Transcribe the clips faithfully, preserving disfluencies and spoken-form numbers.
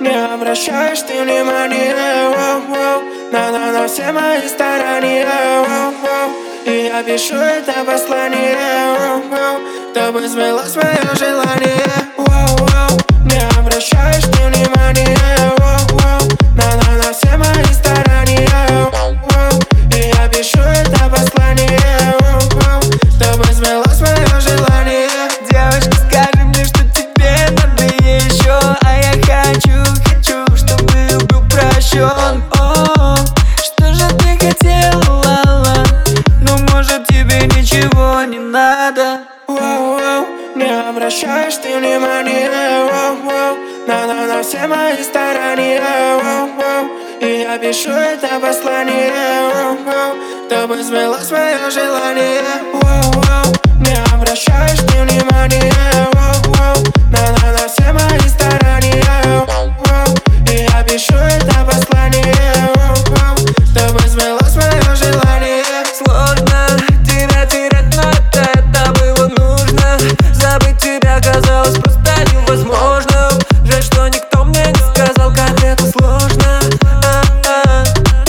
не обращаешь ты внимания, на, на, на все мои старания, и я пишу это послание, чтобы сбылось мое желание. Не обращаешь ты внимания, на, на, на все мои старания, и я пишу это послание, чтобы сбылось мое желание. Девочка, скажи мне, что тебе надо еще, а я хочу, хочу, чтобы был прощен. О, что же ты хотела, ла-ла? Ну, может, тебе ничего не надо? Не обращаешь ты внимания, на, на, на все мои старания, и я пишу это послание, чтобы сбылось мое желание. Не обращаешь ты внимания, на, на, на все мои старания, и я пишу это послание, чтобы сбылось мое желание. Сложно терять, терять, но это, это было нужно. Забыть тебя казалось просто невозможно. Жаль, что никто мне не сказал, как это сложно. А-а-а.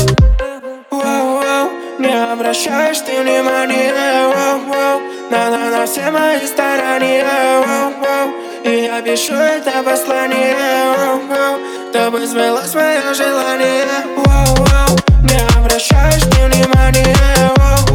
Не обращаешь ты внимания, на, на, на все мои старания, и я пишу это послание, чтобы сбылось мое желание. Не обращаешь ты внимания,